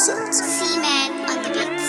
C-Man on the beat.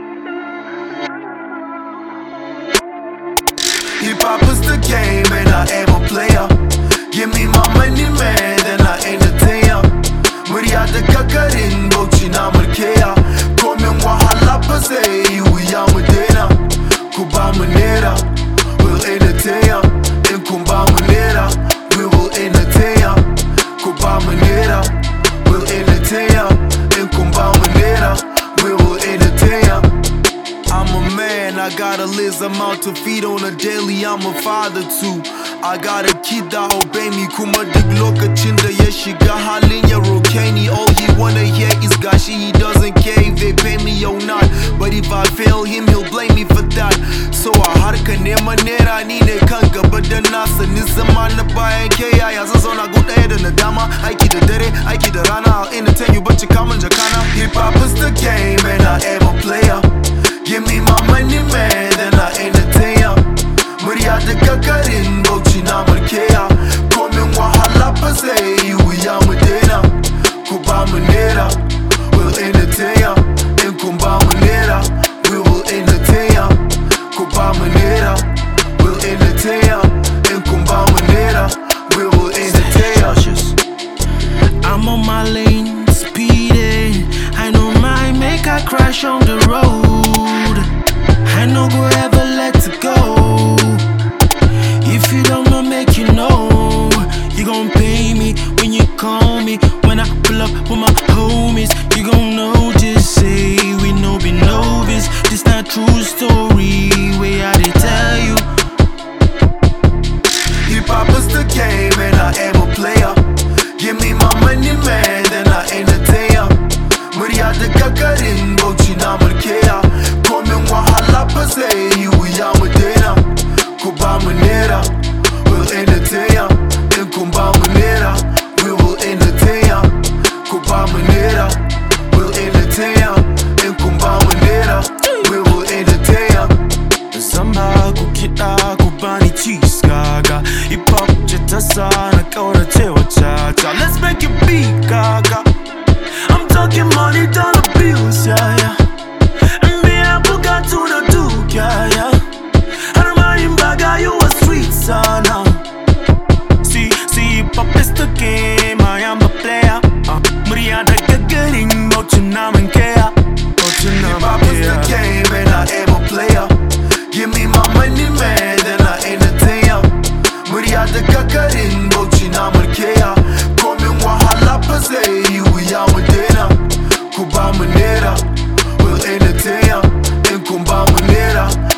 Hip hop is the game and I am a player. Give me my money, man, then I entertain ya. Murya da kakarin bauchi na mulkeya. Komin wahala ba zai yi wuya mu daina. Ku ba mu naira, we'll entertain ya. In kun ba mu naira, we will entertain ya. Ku ba mu naira, we'll entertain ya. In kun ba mu naira, we will entertain ya. I'm a man, I got a list, I'm out to feed on a daily, I'm a father too. I got a kid that obey me, kuma duk lokacin da ya shiga halin ya roke ni. All he wanna hear is gashi, he doesn't care if they pay me or not. But if I fail him, he'll blame me for that. So a harka neman naira ni ne kan gaba da nasa. Ni zama na bayan ke yaya zan zauna gu ɗaya da nadama. Aiki da dare, aiki da rana, I'll entertain you but you kamun jakana. Hip hop is the game and I am a player. Give me my money, man, then I entertain ya. Murya da kakarin bauchi na mulkeya. Komin wahala ba zai yi wuya mu daina. Ku ba mu naira, we'll entertain ya. In kun ba mu naira, we will entertain ya. Ku ba mu naira, we'll entertain ya. In kun ba mu naira, we will entertain ya. I'm on my lane, speeding. I know my make I crash on the road. I no go ever let it go. If you don't know, make you know. You gon' pay me when you call me. When I pull up with my homies, you gon' know, just say we no be novice. This not true story, way I did tell you. Hip hop is the game and I am a player. Give me my money, man, then I entertain ya. Murya da kakarin bauchi na mulkeya. Komin wahala ba zai yi wuya mu daina. Ku ba mu naira, we'll entertain ya. In kun ba mu naira, we will entertain ya. Ku ba mu naira, we'll entertain ya. In kun ba mu naira, we will entertain ya. Zamba ku kiɗa ku bani cheese gaga. Hip hop ce ta sa na ƙaurace wa caca. Let's make it big gaga. I'm talking money, dollar bills, yeah, yeah. And me I got to the Duke, yeah, yeah. And I'm in Baga, you a sweet son, See, hip hop is the game, I am a player. Murya da gagarin bauchi na mulkeya. Hip hop is the game and I am a player. Give me my money, man, then I entertain ya. Murya da kakarin bauchi na mulkeya. Komin wahala ba zai yi wuya mu daina. Ku ba mu naira, we'll entertain ya. In kun ba mu naira,